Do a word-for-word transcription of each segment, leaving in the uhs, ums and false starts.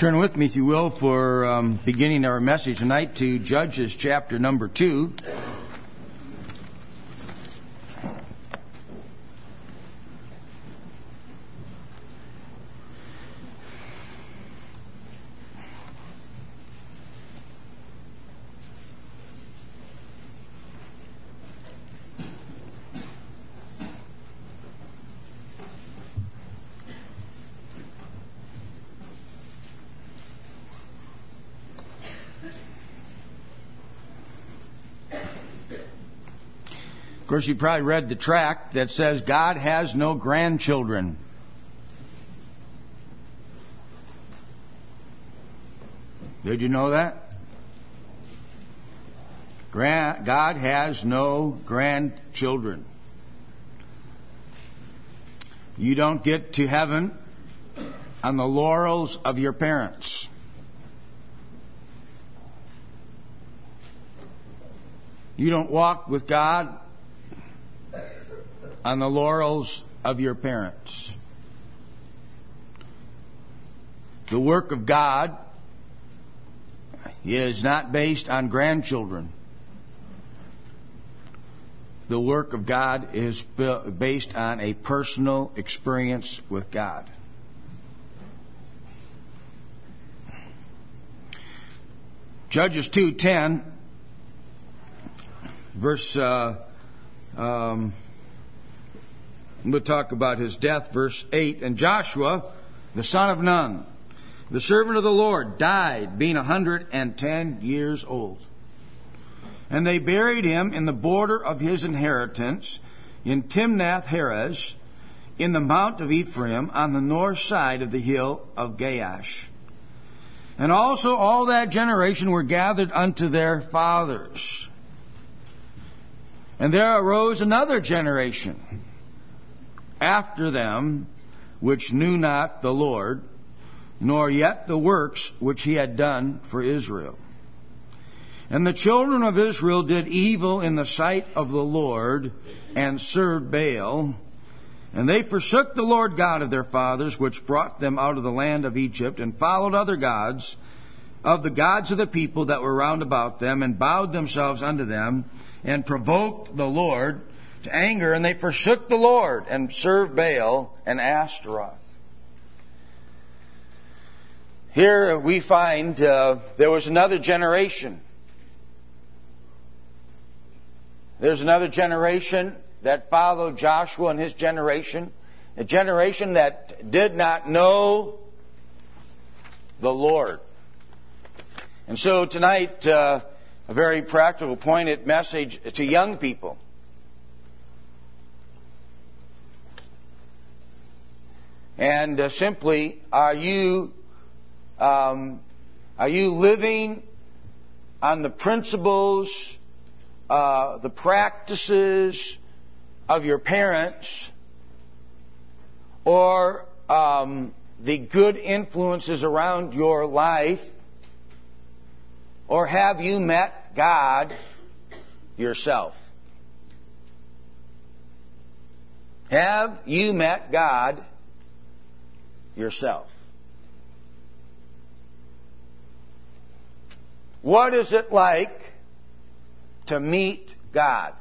Turn with me, if you will, for um, beginning our message tonight to Judges chapter number two. Of course, you probably read the tract that says God has no grandchildren. Did you know that? God has no grandchildren. You don't get to heaven on the laurels of your parents. You don't walk with God on the laurels of your parents. The work of God is not based on grandchildren. The work of God is based on a personal experience with God. Judges two ten, verse uh, um, we'll talk about his death, verse eight. And Joshua, the son of Nun, the servant of the Lord, died, being a hundred and ten years old. And they buried him in the border of his inheritance, in Timnath-Heres, in the mount of Ephraim, on the north side of the hill of Gaash. And also all that generation were gathered unto their fathers. And there arose another generation after them, which knew not the Lord, nor yet the works which he had done for Israel. And the children of Israel did evil in the sight of the Lord, and served Baal. And they forsook the Lord God of their fathers, which brought them out of the land of Egypt, and followed other gods, of the gods of the people that were round about them, and bowed themselves unto them, and provoked the Lord to anger, and they forsook the Lord, and served Baal and Ashtaroth. Here we find uh, there was another generation. There's another generation that followed Joshua and his generation. A generation that did not know the Lord. And so tonight, uh, a very practical, pointed message to young people. And uh, simply, are you um, are you living on the principles, uh, the practices of your parents, or um, the good influences around your life, or have you met God yourself? Have you met God yourself? What is it like to meet God?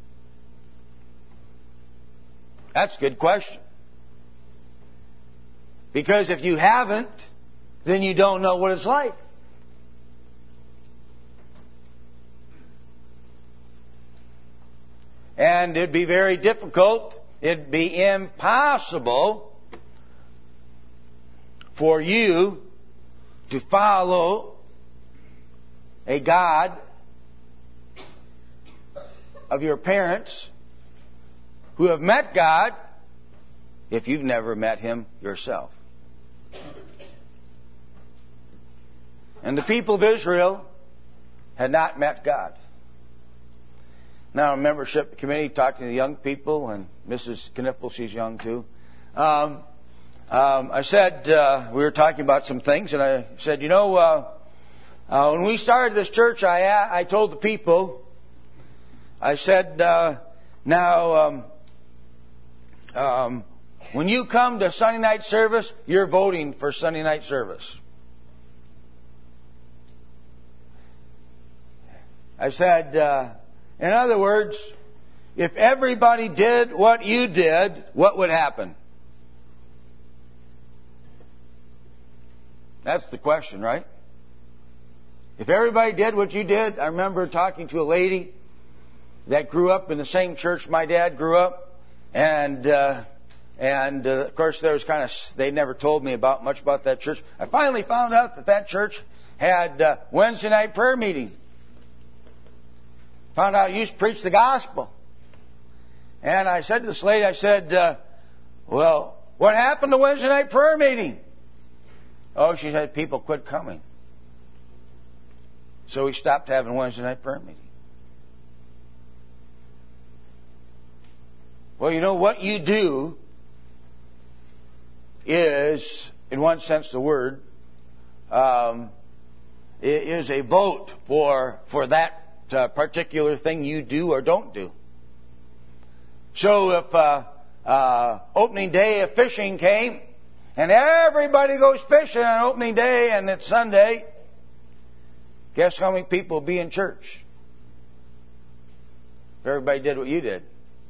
That's a good question. Because if you haven't, then you don't know what it's like. And it'd be very difficult, it'd be impossible for you to follow a God of your parents who have met God if you've never met Him yourself. And the people of Israel had not met God. Now, a membership committee talking to the young people, and Missus Knippel, she's young too. Um, um, I said, uh, we were talking about some things, and I said, you know, uh, uh, when we started this church, I I told the people, I said, uh, now, um, um, when you come to Sunday night service, you're voting for Sunday night service. I said, uh, in other words, if everybody did what you did, what would happen? That's the question, right? If everybody did what you did, I remember talking to a lady that grew up in the same church my dad grew up, and uh, and uh, of course there was kind of they never told me about much about that church. I finally found out that that church had uh, Wednesday night prayer meeting. Found out I used to preach the gospel, and I said to this lady, I said, uh, "Well, what happened to Wednesday night prayer meeting?" Oh, she said people quit coming. So we stopped having Wednesday night prayer meeting. Well, you know, what you do is, in one sense of the word, um, is a vote for for that uh, particular thing you do or don't do. So if uh, uh, opening day of fishing came, and everybody goes fishing on opening day and it's Sunday, guess how many people will be in church? If everybody did what you did.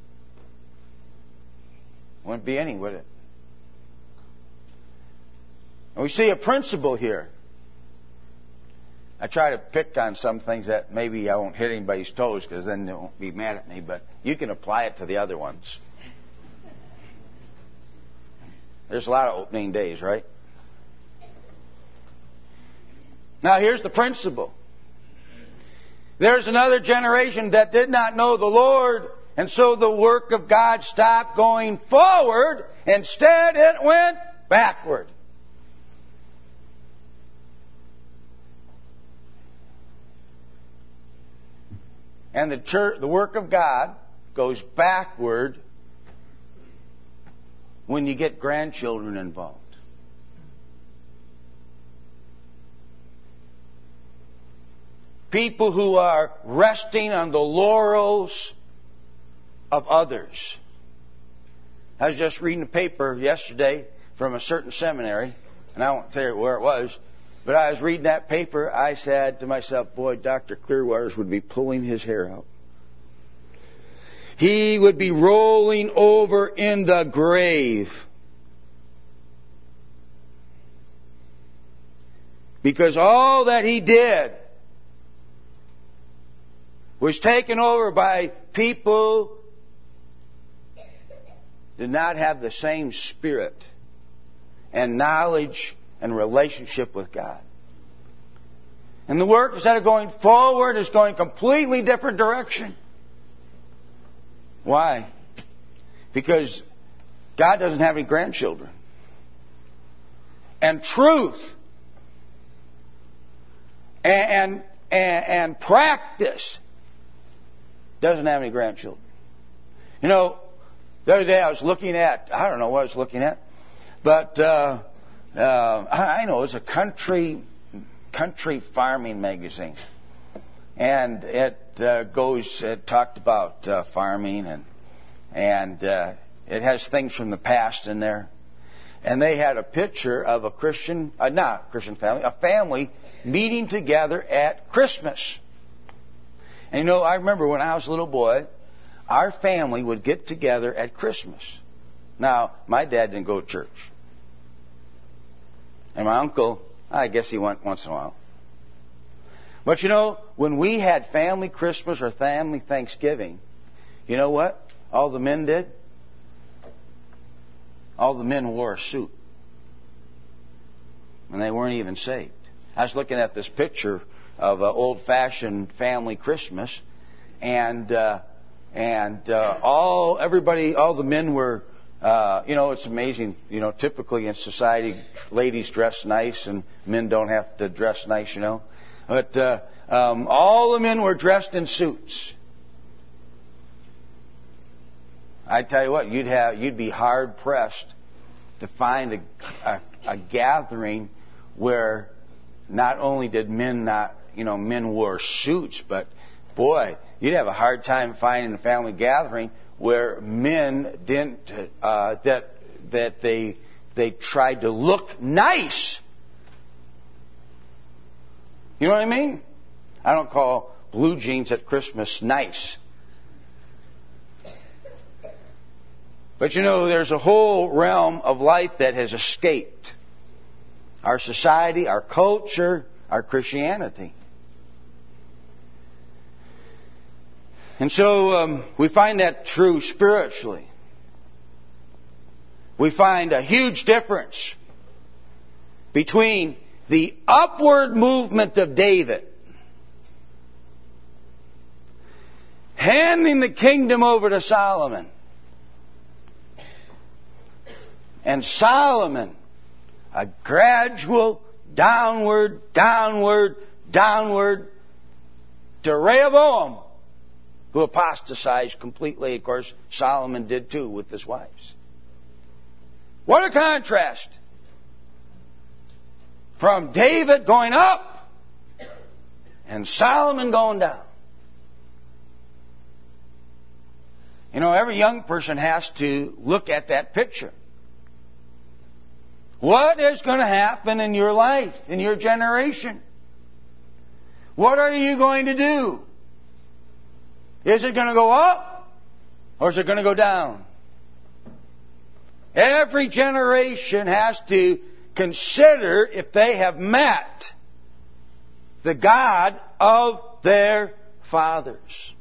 Wouldn't be any, would it? And we see a principle here. I try to pick on some things that maybe I won't hit anybody's toes because then they won't be mad at me, but you can apply it to the other ones. There's a lot of opening days, right? Now here's the principle. There's another generation that did not know the Lord, and so the work of God stopped going forward. Instead, it went backward. And the church, the work of God goes backward when you get grandchildren involved. People who are resting on the laurels of others. I was just reading a paper yesterday from a certain seminary, and I won't tell you where it was, but I was reading that paper. I said to myself, boy, Doctor Clearwaters would be pulling his hair out. He would be rolling over in the grave. Because all that he did was taken over by people who did not have the same spirit and knowledge and relationship with God. And the work, instead of going forward, is going a completely different direction. Why? Because God doesn't have any grandchildren. And truth and, and, and, and practice doesn't have any grandchildren. You know, the other day I was looking at, I don't know what I was looking at, but uh, uh, I know it's a country country farming magazine. And it uh, goes, it talked about uh, farming, and and uh, it has things from the past in there. And they had a picture of a Christian, uh, not a Christian family, a family meeting together at Christmas. And you know, I remember when I was a little boy, our family would get together at Christmas. Now, my dad didn't go to church. And my uncle, I guess he went once in a while. But you know, when we had family Christmas or family Thanksgiving, you know what all the men did? All the men wore a suit. And they weren't even saved. I was looking at this picture of an old-fashioned family Christmas, and uh, and uh, all everybody, all the men were, uh, you know, it's amazing. You know, typically in society, ladies dress nice and men don't have to dress nice. You know. But uh, um, all the men were dressed in suits. I tell you what, you'd have you'd be hard pressed to find a, a, a gathering where not only did men not, you know, men wore suits, but boy, you'd have a hard time finding a family gathering where men didn't uh, that that they they tried to look nice. You know what I mean? I don't call blue jeans at Christmas nice. But you know, there's a whole realm of life that has escaped our society, our culture, our Christianity. And so um, we find that true spiritually. We find a huge difference between the upward movement of David, handing the kingdom over to Solomon, and Solomon, a gradual downward, downward, downward to Rehoboam, who apostatized completely. Of course, Solomon did too with his wives. What a contrast from David going up and Solomon going down. You know, every young person has to look at that picture. What is going to happen in your life, in your generation? What are you going to do? Is it going to go up or is it going to go down? Every generation has to consider if they have met the God of their fathers.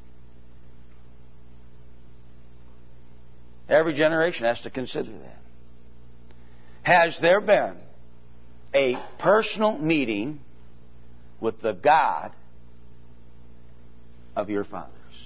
Every generation has to consider that. Has there been a personal meeting with the God of your fathers?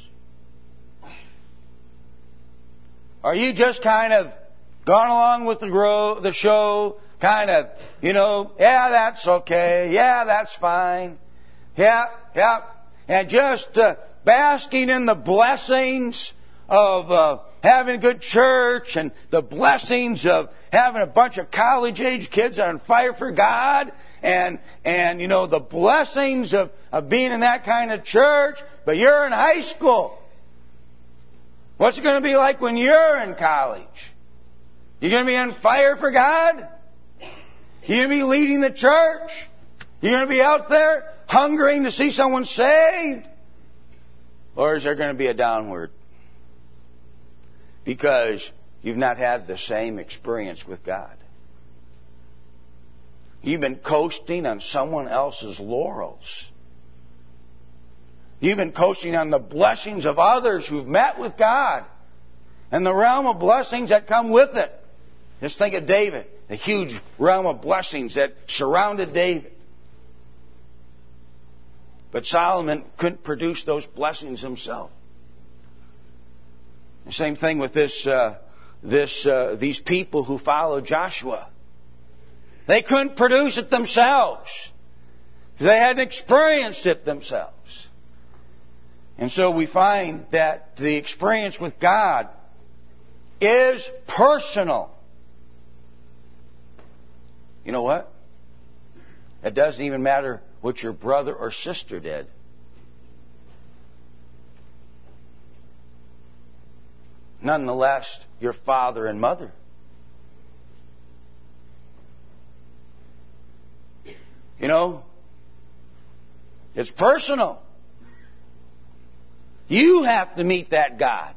Are you just kind of gone along with the, grow, the show, kind of, you know, yeah, that's okay, yeah, that's fine, yeah, yeah, and just uh, basking in the blessings of uh, having a good church and the blessings of having a bunch of college-age kids that are on fire for God and, and you know, the blessings of, of being in that kind of church, but you're in high school. What's it going to be like when you're in college? You're going to be on fire for God? You're going to be leading the church? You're going to be out there hungering to see someone saved? Or is there going to be a downward? Because you've not had the same experience with God. You've been coasting on someone else's laurels. You've been coasting on the blessings of others who've met with God and the realm of blessings that come with it. Just think of David, the huge realm of blessings that surrounded David. But Solomon couldn't produce those blessings himself. The same thing with this, uh, this, uh, these people who followed Joshua. They couldn't produce it themselves. They hadn't experienced it themselves. And so we find that the experience with God is personal. You know what? It doesn't even matter what your brother or sister did. Nonetheless, your father and mother. You know, it's personal. You have to meet that God.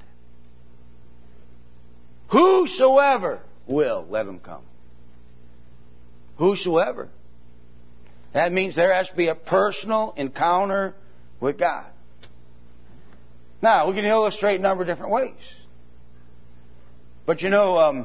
Whosoever will, let him come. Whosoever. That means there has to be a personal encounter with God. Now, we can illustrate a number of different ways. But you know, um,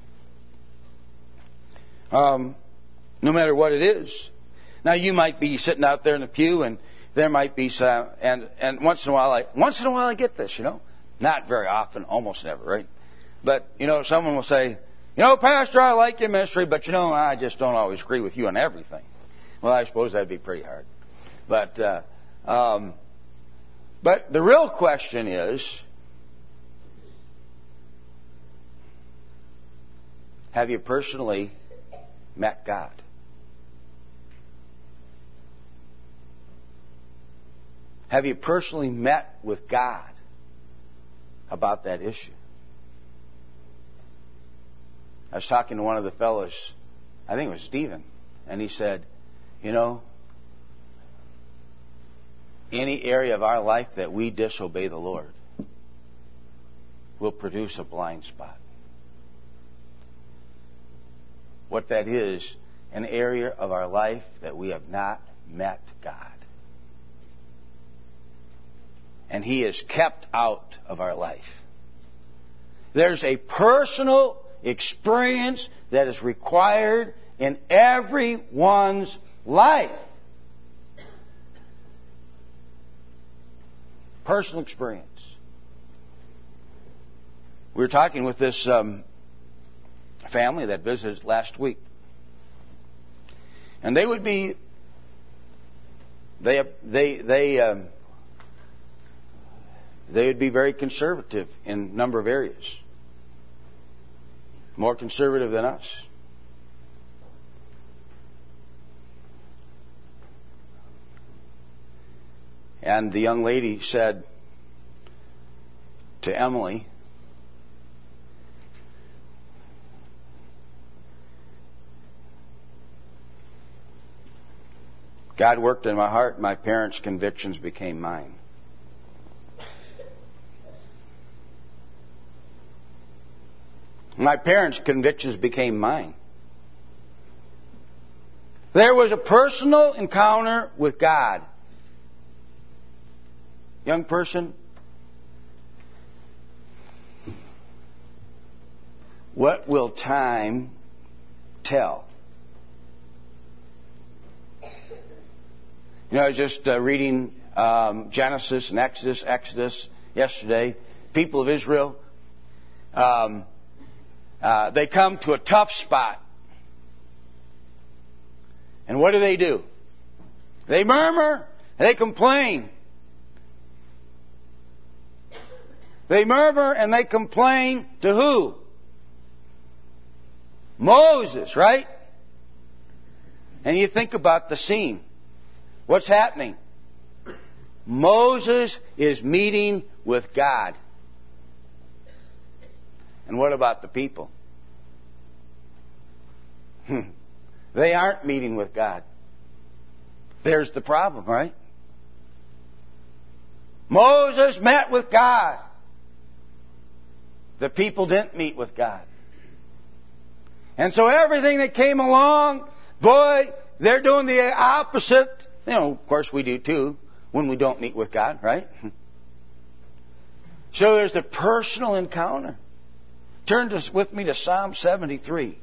um, no matter what it is, now you might be sitting out there in the pew, and there might be some, and and once in a while, I once in a while I get this, you know, not very often, almost never, right? But you know, someone will say, you know, Pastor, I like your ministry, but you know, I just don't always agree with you on everything. Well, I suppose that'd be pretty hard. But uh, um, but the real question is, have you personally met God? Have you personally met with God about that issue? I was talking to one of the fellows, I think it was Stephen, and he said, you know, any area of our life that we disobey the Lord will produce a blind spot. What that is, an area of our life that we have not met God. And He is kept out of our life. There's a personal experience that is required in everyone's life. Personal experience. We were talking with this um, family that visited last week. And they would be, they, they, they, um, they would be very conservative in a number of areas. More conservative than us. And the young lady said to Emily, God worked in my heart, my parents' convictions became mine. My parents' convictions became mine. There was a personal encounter with God. Young person, what will time tell? You know, I was just uh, reading um, Genesis and Exodus, Exodus yesterday. People of Israel, um, uh, they come to a tough spot. And what do they do? They murmur, they complain. They murmur and they complain to who? Moses, right? And you think about the scene. What's happening? Moses is meeting with God. And what about the people? They aren't meeting with God. There's the problem, right? Moses met with God. The people didn't meet with God. And so everything that came along, boy, they're doing the opposite. You know, of course we do too, when we don't meet with God, right? So there's the personal encounter. Turn to, with me to Psalm seventy-three.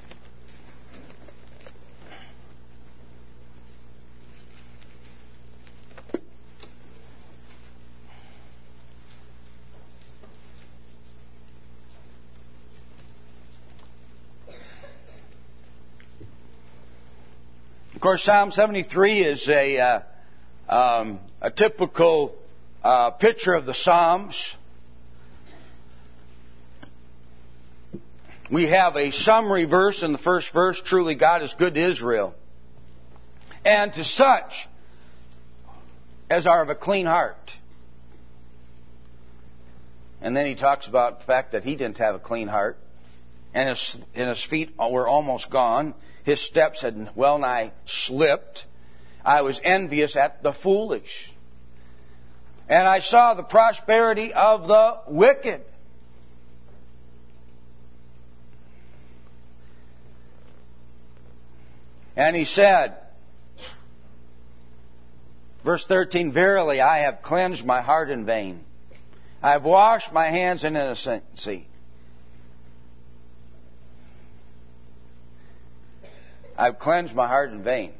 Of course, Psalm seventy-three is a uh, um, a typical uh, picture of the Psalms. We have a summary verse in the first verse, truly God is good to Israel, and to such as are of a clean heart. And then he talks about the fact that he didn't have a clean heart, and his, and his feet were almost gone. His steps had well nigh slipped. I was envious at the foolish. And I saw the prosperity of the wicked. And he said, verse thirteen, verily I have cleansed my heart in vain. I have washed my hands in innocency. I've cleansed my heart in vain.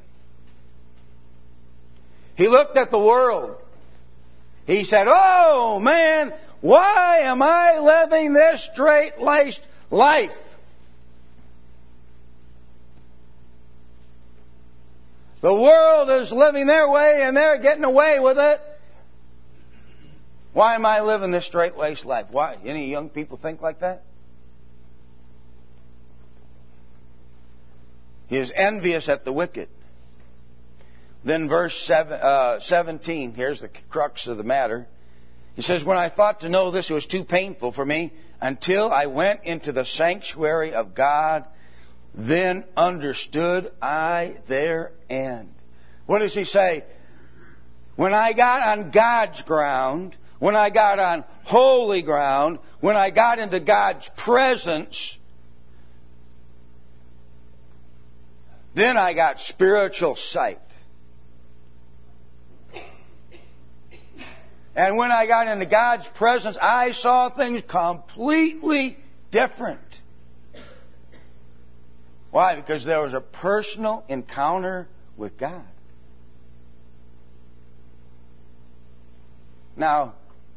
He looked at the world. He said, oh man, why am I living this straight-laced life? The world is living their way and they're getting away with it. Why am I living this straight-laced life? Why? Any young people think like that? He is envious at the wicked. Then verse seven, uh, seventeen, here's the crux of the matter. He says, when I thought to know this, it was too painful for me until I went into the sanctuary of God. Then understood I their end. What does he say? when I got on God's ground, when I got on holy ground, when I got into God's presence, then I got spiritual sight. And when I got into God's presence, I saw things completely different. Why? Because there was a personal encounter with God. Now,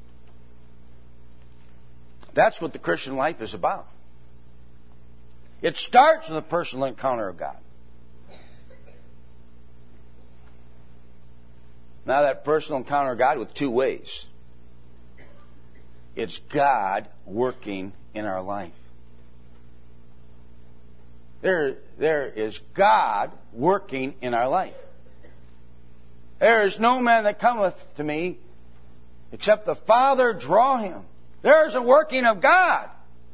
that's what the Christian life is about. It starts with a personal encounter of God. Now, that personal encounter of God with two ways. It's God working in our life. There, there is God working in our life. There is no man that cometh to me except the Father draw him. There is a working of God.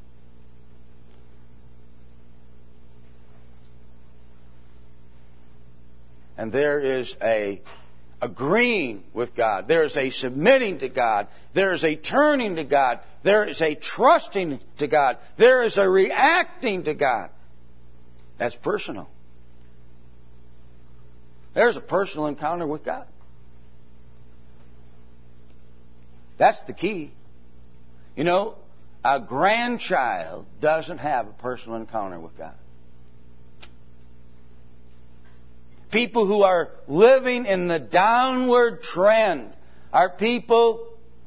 And there is a agreeing with God. There is a submitting to God. There is a turning to God. There is a trusting to God. There is a reacting to God. That's personal. There's a personal encounter with God. That's the key. You know, a grandchild doesn't have a personal encounter with God. People who are living in the downward trend are people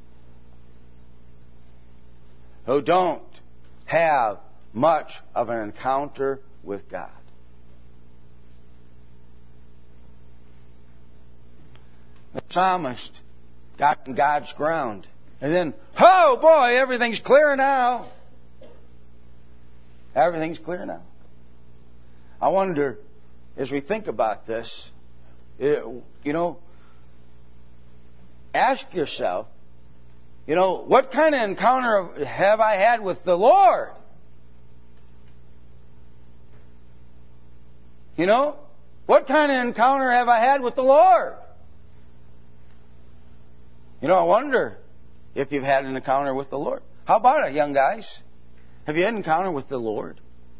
who don't have much of an encounter with God. The psalmist got on God's ground. And then, oh boy, everything's clear now. Everything's clear now. I wonder, as we think about this, it, you know, ask yourself, you know, what kind of encounter have I had with the Lord? You know, what kind of encounter have I had with the Lord? You know, I wonder if you've had an encounter with the Lord. How about it, young guys? Have you had an encounter with the Lord?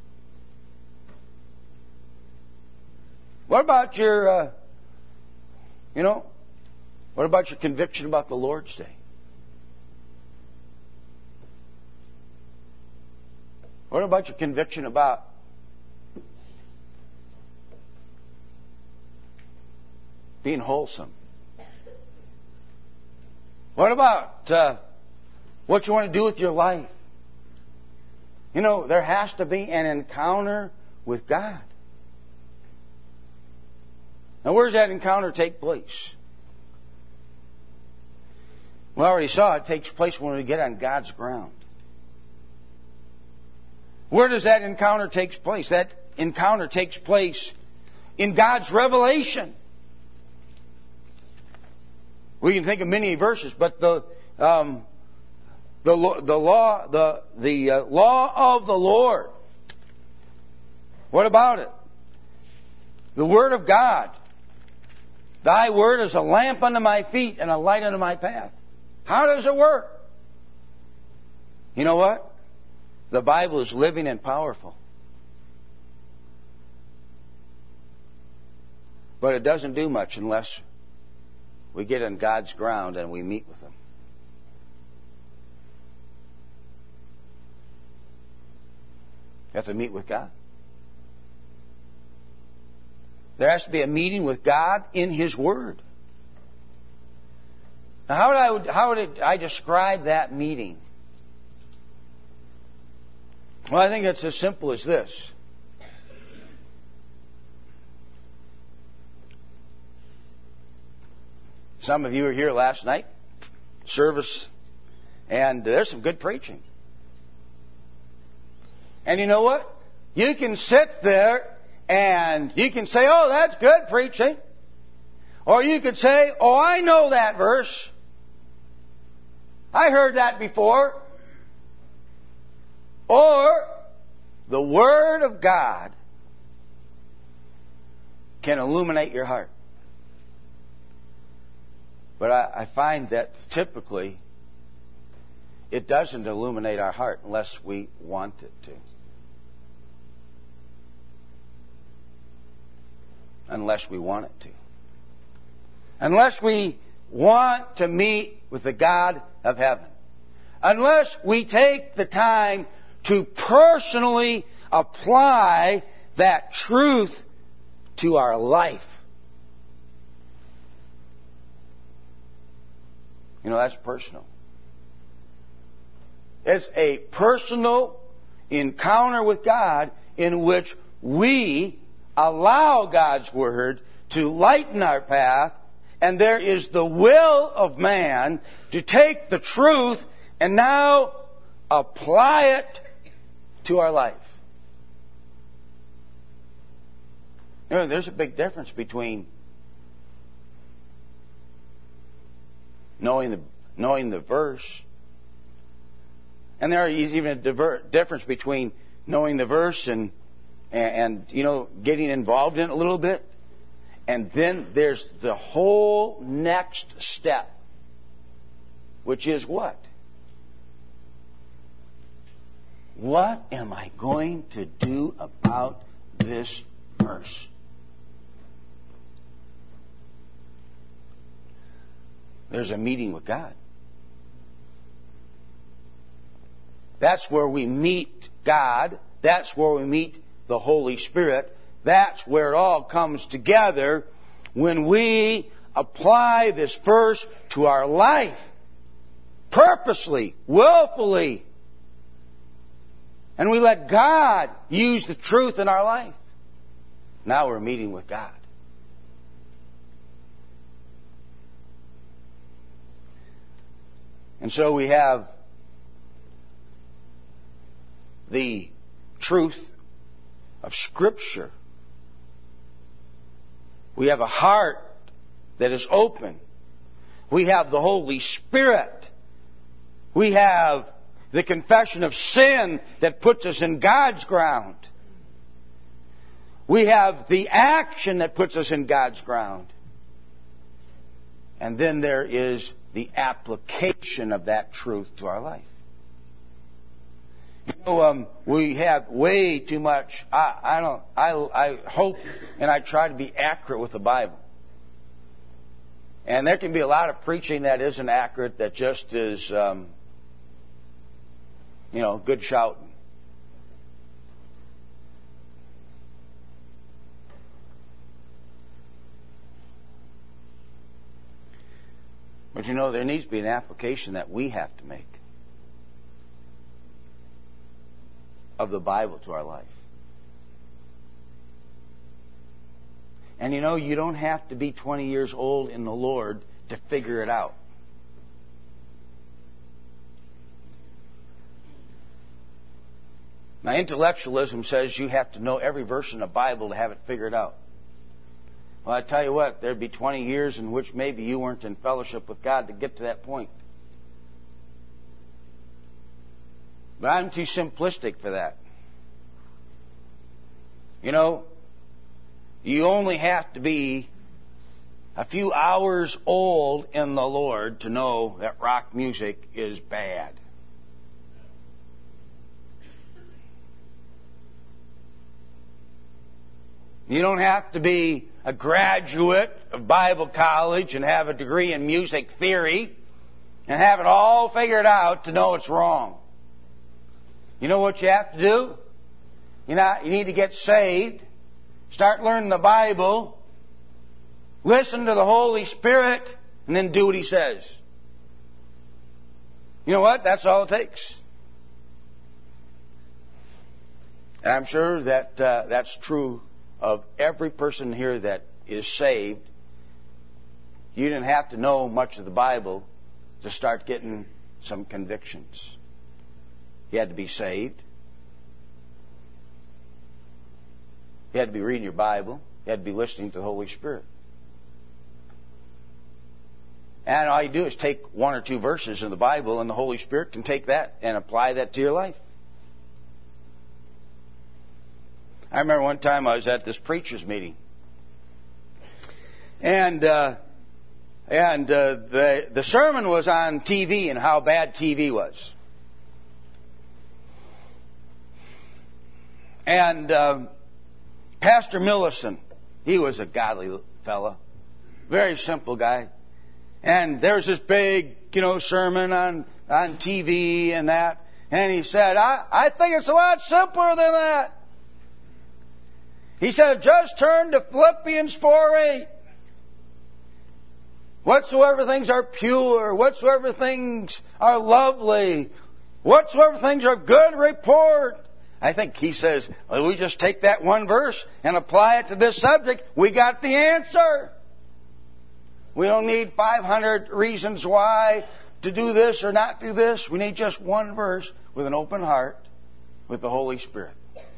What about your, uh, you know, what about your conviction about the Lord's Day? What about your conviction about being wholesome? What about uh, what you want to do with your life? You know, there has to be an encounter with God. Now, where does that encounter take place? We already saw it takes place when we get on God's ground. Where does that encounter take place? That encounter takes place in God's revelation. We can think of many verses, but the um, the the law the the uh, law of the Lord. What about it? The Word of God. Thy Word is a lamp unto my feet and a light unto my path. How does it work? You know what? The Bible is living and powerful. But it doesn't do much unless we get on God's ground and we meet with Him. You have to meet with God. There has to be a meeting with God in His Word. Now, how would I, how would I describe that meeting? Well, I think it's as simple as this. Some of you were here last night, service, and there's some good preaching. And you know what? You can sit there and you can say, oh, that's good preaching. Or you could say, oh, I know that verse. I heard that before. Or the Word of God can illuminate your heart. But I, I find that typically it doesn't illuminate our heart unless we want it to. Unless we want it to. Unless we want to meet with the God of heaven. Unless we take the time to personally apply that truth to our life. You know, that's personal. It's a personal encounter with God in which we allow God's Word to lighten our path, and there is the will of man to take the truth and now apply it to our life. You know, there's a big difference between knowing the knowing the verse, and there is even a diver, difference between knowing the verse and, and and you know getting involved in it a little bit, and then there's the whole next step, which is what? What am I going to do about this verse? There's a meeting with God. That's where we meet God. That's where we meet the Holy Spirit. That's where it all comes together when we apply this verse to our life. Purposely, willfully. And we let God use the truth in our life. Now we're meeting with God. And so we have the truth of Scripture. We have a heart that is open. We have the Holy Spirit. We have the confession of sin that puts us in God's ground. We have the action that puts us in God's ground. And then there is the application of that truth to our life. You know, um, we have way too much. I, I don't. I, I hope and I try to be accurate with the Bible. And there can be a lot of preaching that isn't accurate, that just is, um, you know, good shouting. But you know, there needs to be an application that we have to make of the Bible to our life. And you know, you don't have to be twenty years old in the Lord to figure it out. Now, intellectualism says you have to know every verse in the Bible to have it figured out. Well, I tell you what, there'd be twenty years in which maybe you weren't in fellowship with God to get to that point. But I'm too simplistic for that. You know, you only have to be a few hours old in the Lord to know that rock music is bad. You don't have to be a graduate of Bible college and have a degree in music theory and have it all figured out to know it's wrong. You know what you have to do? You know, you need to get saved, start learning the Bible, listen to the Holy Spirit, and then do what He says. You know what? That's all it takes. And I'm sure that uh, that's true of every person here that is saved. You didn't have to know much of the Bible to start getting some convictions. You had to be saved. You had to be reading your Bible. You had to be listening to the Holy Spirit. And all you do is take one or two verses in the Bible, and the Holy Spirit can take that and apply that to your life. I remember one time I was at this preacher's meeting. And uh, And uh, the, the sermon was on T V and how bad T V was. And uh, Pastor Millison, he was a godly fella, very simple guy. And there's this big, you know, sermon on, on T V and that. And he said, I, I think it's a lot simpler than that. He said, just turn to Philippians four eight. Whatsoever things are pure, whatsoever things are lovely, whatsoever things are good report. I think he says, well, we just take that one verse and apply it to this subject. We got the answer. We don't need five hundred reasons why to do this or not do this. We need just one verse with an open heart with the Holy Spirit.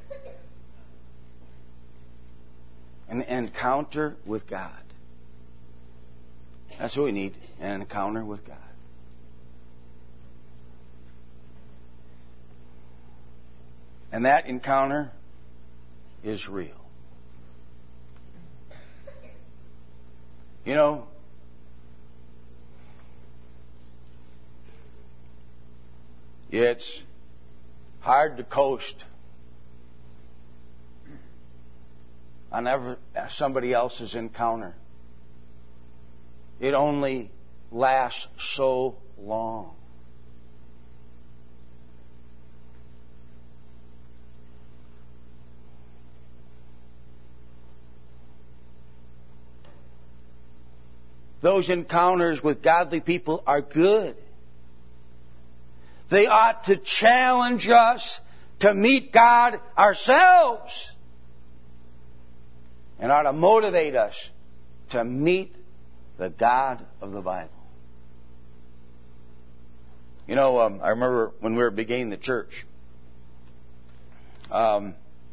An encounter with God. That's what we need, an encounter with God. And that encounter is real. You know, it's hard to coast on ever, somebody else's encounter. It only lasts so long. Those encounters with godly people are good. They ought to challenge us to meet God ourselves. And ought to motivate us to meet the God of the Bible. You know, um, I remember when we were beginning the church, um,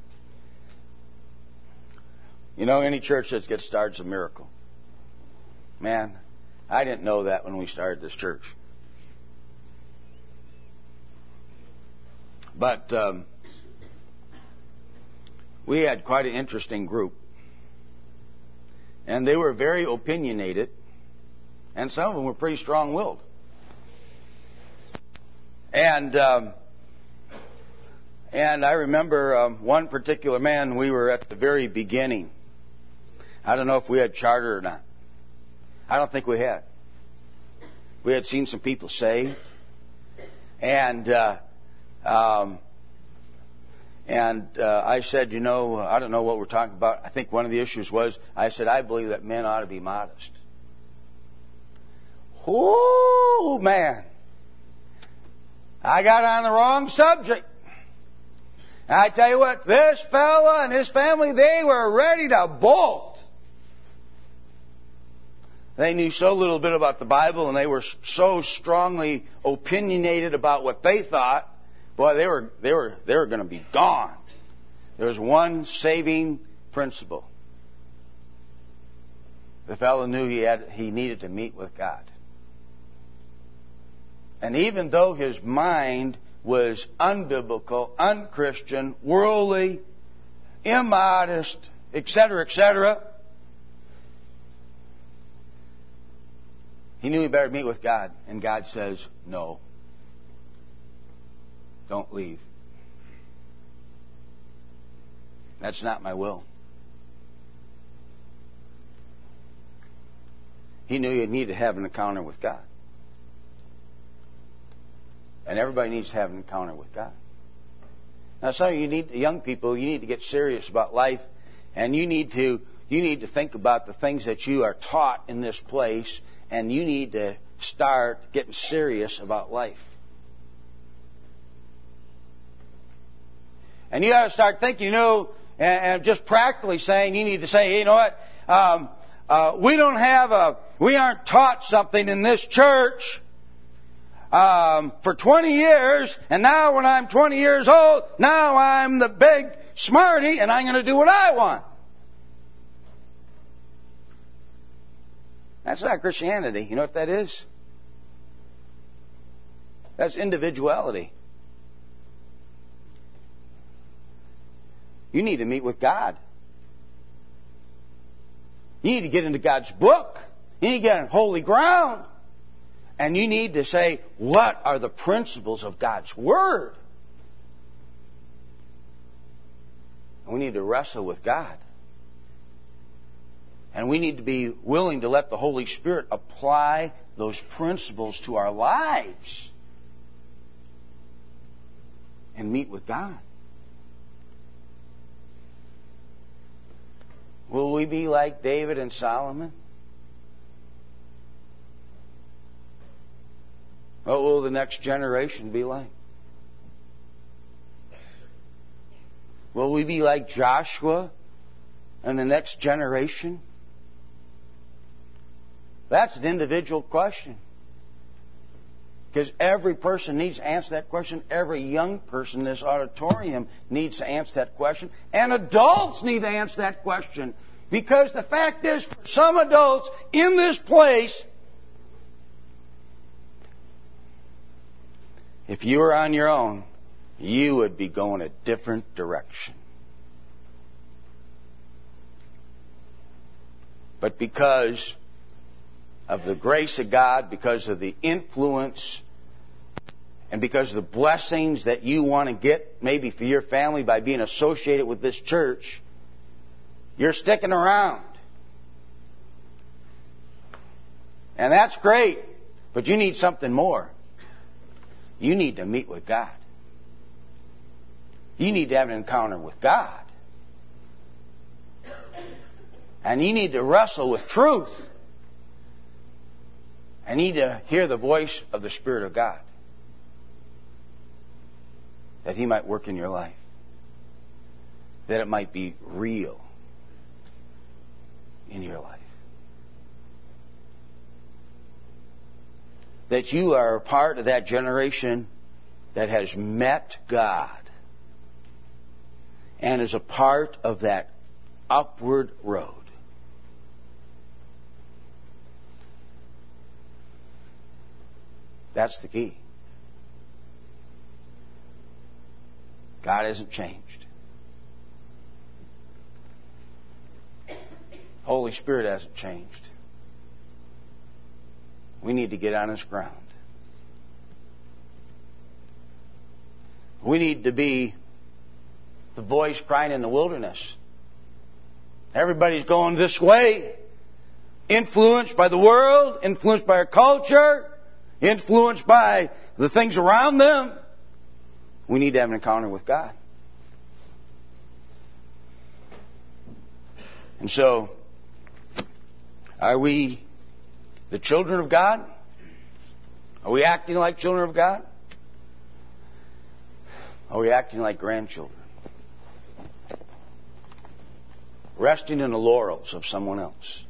you know, any church that gets started is a miracle. Man, I didn't know that when we started this church. But um, we had quite an interesting group. And they were very opinionated. And some of them were pretty strong-willed. And um, and I remember um, one particular man, we were at the very beginning. I don't know if we had charter or not. I don't think we had. We had seen some people saved. And uh, um, and uh, I said, you know, I don't know what we're talking about. I think one of the issues was, I said, I believe that men ought to be modest. Oh, man. I got on the wrong subject. And I tell you what, this fella and his family, they were ready to bolt. They knew so little bit about the Bible, and they were so strongly opinionated about what they thought. Boy, they were they were they were going to be gone. There was one saving principle. The fellow knew he had he needed to meet with God. And even though his mind was unbiblical, unchristian, worldly, immodest, et cetera, et cetera, he knew he better meet with God. And God says, no. Don't leave. That's not my will. He knew he needed to have an encounter with God. And everybody needs to have an encounter with God. Now, some of you need, young people, you need to get serious about life, and you need to you need to think about the things that you are taught in this place, and you need to start getting serious about life. And you got to start thinking, you know, and, and just practically saying, you need to say, hey, you know what, um, uh, we don't have a, we aren't taught something in this church um, for twenty years, and now when I'm twenty years old, now I'm the big smarty, and I'm going to do what I want. That's not Christianity. You know what that is? That's individuality. You need to meet with God. You need to get into God's book You need to get on holy ground. And you need to say, what are the principles of God's Word? We need to wrestle with God. And we need to be willing to let the Holy Spirit apply those principles to our lives and meet with God. Will we be like David and Solomon? What will the next generation be like? Will we be like Joshua and the next generation? That's an individual question. Because every person needs to answer that question. Every young person in this auditorium needs to answer that question. And adults need to answer that question. Because the fact is, for some adults in this place, if you were on your own, you would be going a different direction. But because of the grace of God, because of the influence, and because of the blessings that you want to get maybe for your family by being associated with this church, you're sticking around. And that's great, but you need something more. You need to meet with God. You need to have an encounter with God. And you need to wrestle with truth. And you need to hear the voice of the Spirit of God, that He might work in your life, that it might be real in your life, that you are a part of that generation that has met God and is a part of that upward road. That's the key. God hasn't changed. Holy Spirit hasn't changed. We need to get on His ground. We need to be the voice crying in the wilderness. Everybody's going this way. Influenced by the world, influenced by our culture, influenced by the things around them. We need to have an encounter with God. And so, are we the children of God? Are we acting like children of God? Are we acting like grandchildren? Resting in the laurels of someone else.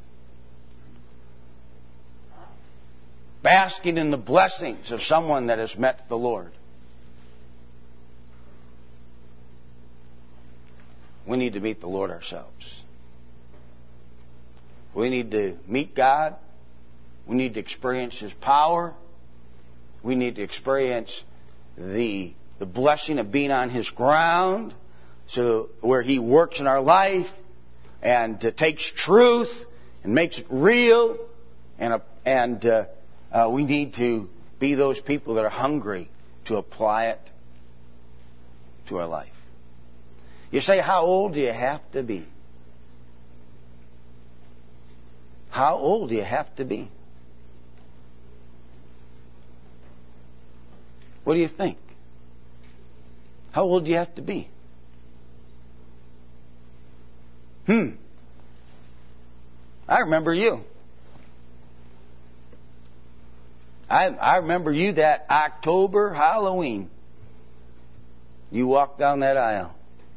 Basking in the blessings of someone that has met the Lord. We need to meet the Lord ourselves. We need to meet God. We need to experience His power. We need to experience the, the blessing of being on His ground, so where He works in our life and uh, takes truth and makes it real. And, uh, and uh, uh, we need to be those people that are hungry to apply it to our life. You say, how old do you have to be? How old do you have to be? What do you think? How old do you have to be? Hmm. I remember you. I, I remember you that October Halloween. You walked down that aisle.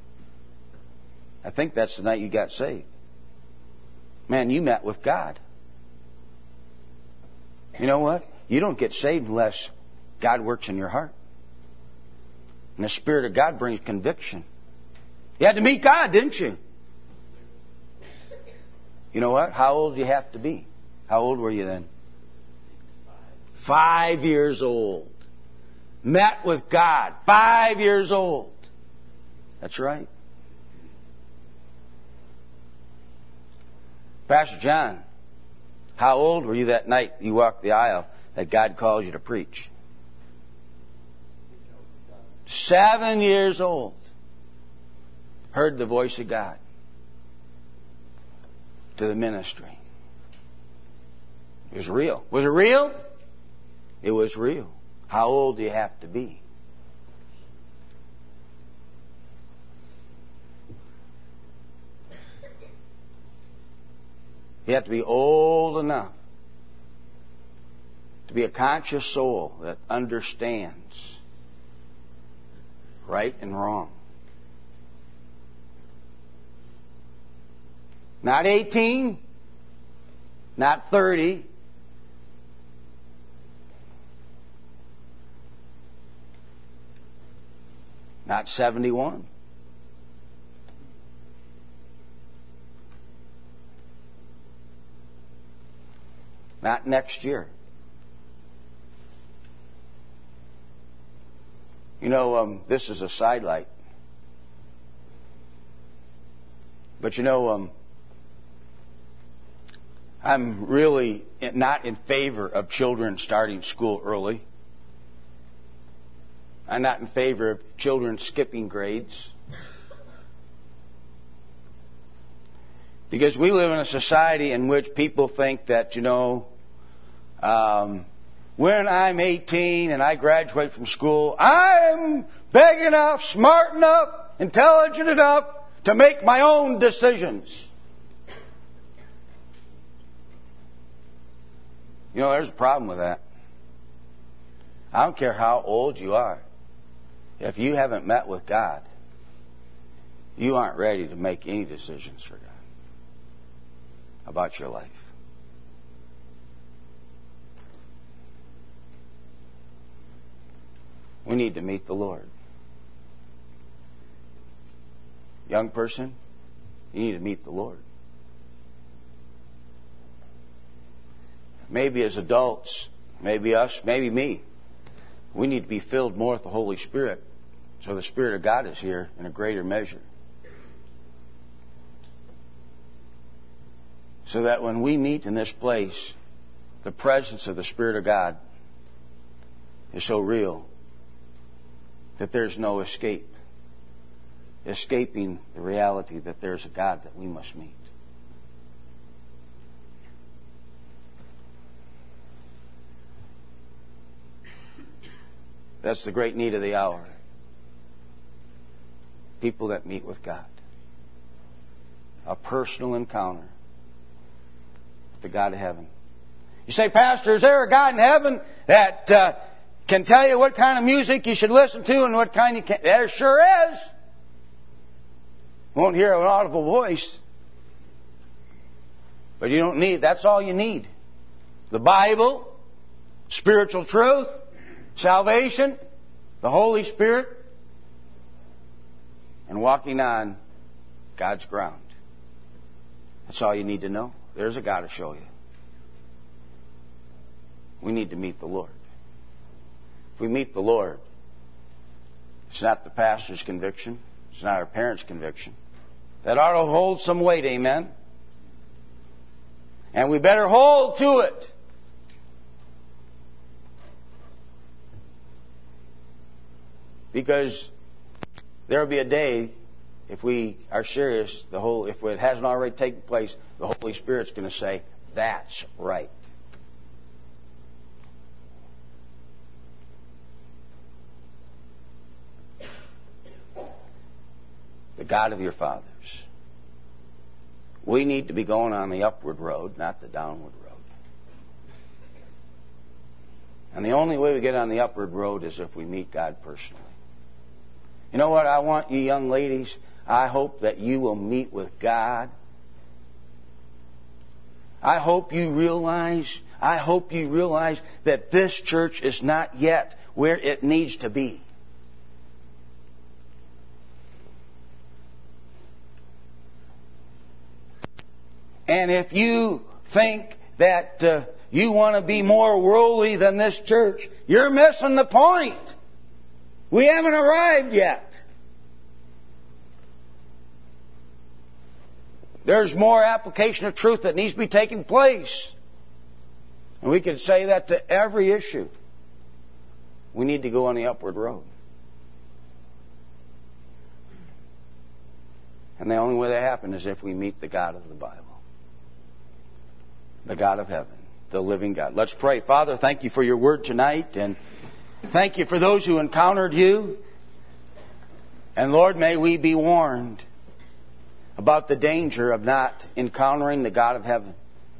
I think that's the night you got saved. Man, you met with God. You know what? You don't get saved unless God works in your heart. And the Spirit of God brings conviction. You had to meet God, didn't you? You know what? How old do you have to be? How old were you then? Five years old. Met with God. Five years old. That's right. Pastor John, How old were you that night you walked the aisle that God calls you to preach? Seven years old. Heard the voice of God to the ministry. It was real. Was it real? It was real. How old do you have to be? You have to be old enough to be a conscious soul that understands right and wrong. Not eighteen, not thirty. Not seventy-one. Not next year. You know, um, this is a sidelight. But you know, um, I'm really not in favor of children starting school early. I'm not in favor of children skipping grades. Because we live in a society in which people think that, you know, um, when I'm eighteen and I graduate from school, I'm big enough, smart enough, intelligent enough to make my own decisions. You know, there's a problem with that. I don't care how old you are. If you haven't met with God, you aren't ready to make any decisions for God about your life. We need to meet the Lord. Young person, you need to meet the Lord. Maybe as adults, maybe us, maybe me, we need to be filled more with the Holy Spirit so the Spirit of God is here in a greater measure. So that when we meet in this place, the presence of the Spirit of God is so real that there's no escape. Escaping the reality that there's a God that we must meet. That's the great need of the hour. People that meet with God. A personal encounter with the God of heaven. You say, Pastor, is there a God in heaven that uh, can tell you what kind of music you should listen to and what kind you can't? There sure is. Won't hear an audible voice. But you don't need, that's all you need. The Bible, spiritual truth, salvation, the Holy Spirit, and walking on God's ground. That's all you need to know. There's a God to show you. We need to meet the Lord. If we meet the Lord, it's not the pastor's conviction. It's not our parents' conviction. That ought to hold some weight, amen? And we better hold to it. Because there will be a day, if we are serious, the whole, if it hasn't already taken place, the Holy Spirit's going to say, that's right. The God of your fathers. We need to be going on the upward road, not the downward road. And the only way we get on the upward road is if we meet God personally. You know what I want you young ladies? I hope that you will meet with God. I hope you realize, I hope you realize that this church is not yet where it needs to be. And if you think that uh, you want to be more worldly than this church, you're missing the point. We haven't arrived yet. There's more application of truth that needs to be taking place. And we could say that to every issue. We need to go on the upward road. And the only way that happens is if we meet the God of the Bible. The God of heaven. The living God. Let's pray. Father, thank you for your word tonight. And thank you for those who encountered you. And Lord, may we be warned about the danger of not encountering the God of heaven.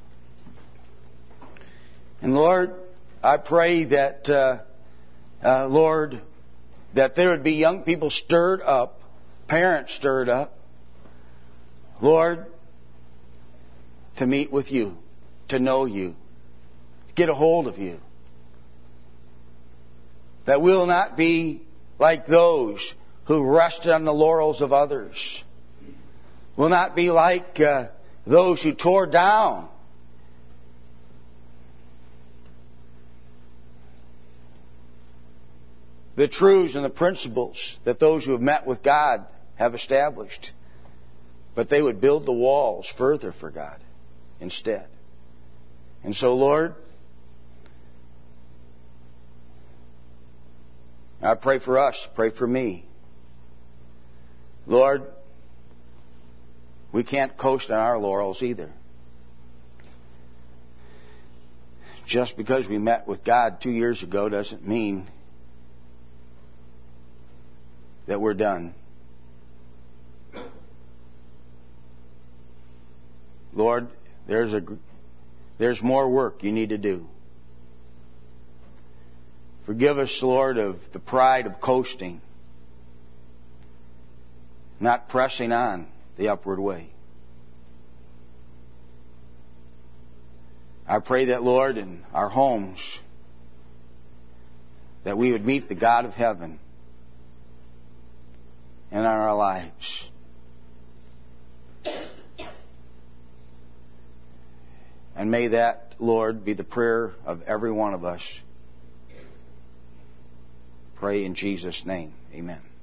And Lord, I pray that, uh, uh, Lord, that there would be young people stirred up, parents stirred up, Lord, to meet with you, to know you, to get a hold of you. That we'll not be like those who rested on the laurels of others. We'll not be like uh, those who tore down the truths and the principles that those who have met with God have established. But they would build the walls further for God instead. And so, Lord, I pray for us, pray for me. Lord, we can't coast on our laurels either. Just because we met with God two years ago doesn't mean that we're done. Lord, there's a there's more work you need to do. Forgive us, Lord, of the pride of coasting, not pressing on the upward way. I pray that, Lord, in our homes, that we would meet the God of heaven in our lives. And may that, Lord, be the prayer of every one of us. Pray in Jesus' name. Amen.